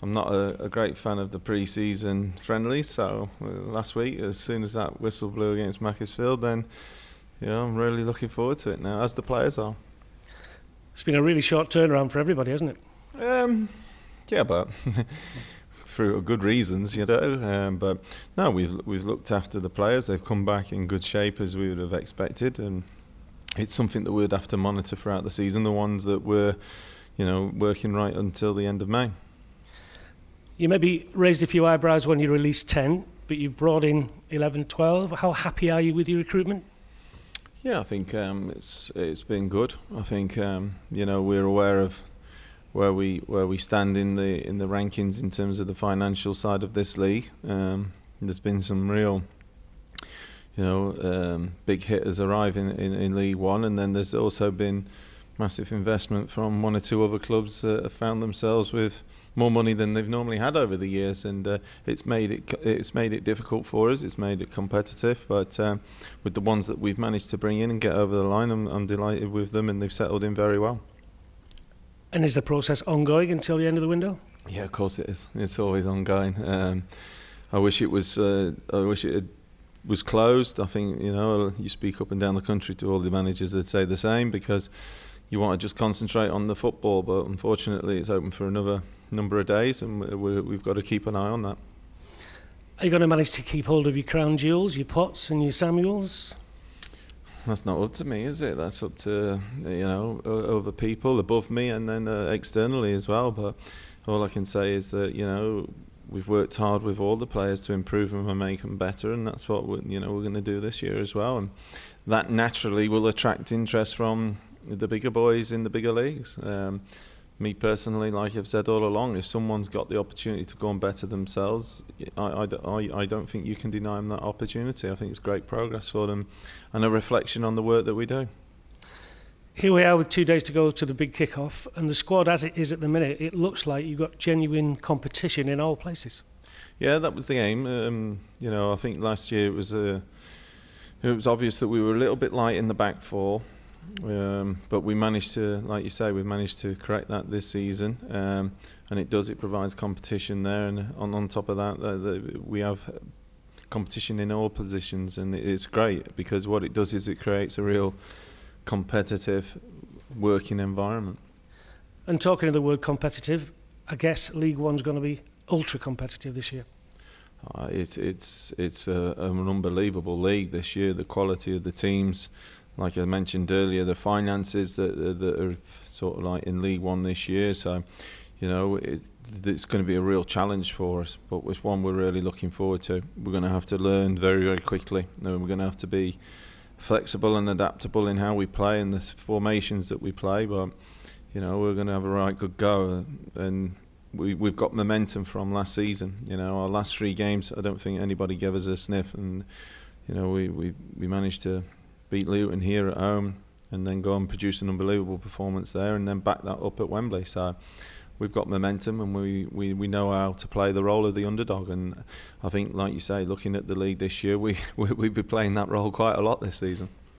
I'm not a great fan of the pre-season friendlies. So last week, as soon as that whistle blew against Macclesfield, then I'm really looking forward to it now, as the players are. It's been a really short turnaround for everybody, hasn't it? Yeah, but for good reasons, but no, we've looked after the players. They've come back in good shape as we would have expected, and it's something that we'd have to monitor throughout the season. The ones that were, working right until the end of May. You maybe raised a few eyebrows when you released 10, but you've brought in 11, 12. How happy are you with your recruitment? Yeah, I think it's been good. I think we're aware of where we stand in the rankings in terms of the financial side of this league. There's been some real big hitters arrive in League One, and then there's also been massive investment from one or two other clubs that have found themselves with more money than they've normally had over the years, and it's made it difficult for us. It's made it competitive, but with the ones that we've managed to bring in and get over the line, I'm delighted with them, and they've settled in very well. And is the process ongoing until the end of the window? Yeah, of course it is. It's always ongoing. I wish it was. I wish it was closed. I think you speak up and down the country to all the managers that say the same, because you want to just concentrate on the football, but unfortunately it's open for another number of days, and we've got to keep an eye on that. Are you going to manage to keep hold of your crown jewels, your Potts and your Samuels? That's not up to me, is it? That's up to other people above me, and then externally as well. But all I can say is that we've worked hard with all the players to improve them and make them better, and that's what we're going to do this year as well. And that naturally will attract interest from the bigger boys in the bigger leagues. Me personally, like I've said all along, if someone's got the opportunity to go and better themselves, I don't think you can deny them that opportunity. I think it's great progress for them and a reflection on the work that we do. Here we are with 2 days to go to the big kick-off, and the squad as it is at the minute, it looks like you've got genuine competition in all places. Yeah, that was the aim. I think last year it was obvious that we were a little bit light in the back four. But we managed to, like you say, we managed to correct that this season, and it provides competition there, and on top of that, we have competition in all positions, and it's great, because what it does is it creates a real competitive working environment. And talking of the word competitive, I guess League One's going to be ultra competitive this year. It's an unbelievable league this year. The quality of the teams, like I mentioned earlier, the finances that are sort of like in League One this year. So, it's going to be a real challenge for us, but it's one we're really looking forward to. We're going to have to learn very, very quickly. We're going to have to be flexible and adaptable in how we play and the formations that we play. But, we're going to have a right good go, and we've got momentum from last season. Our last 3 games, I don't think anybody gave us a sniff, and we managed to beat Luton here at home, and then go and produce an unbelievable performance there, and then back that up at Wembley. So we've got momentum, and we know how to play the role of the underdog. And I think, like you say, looking at the league this year, we'll be playing that role quite a lot this season.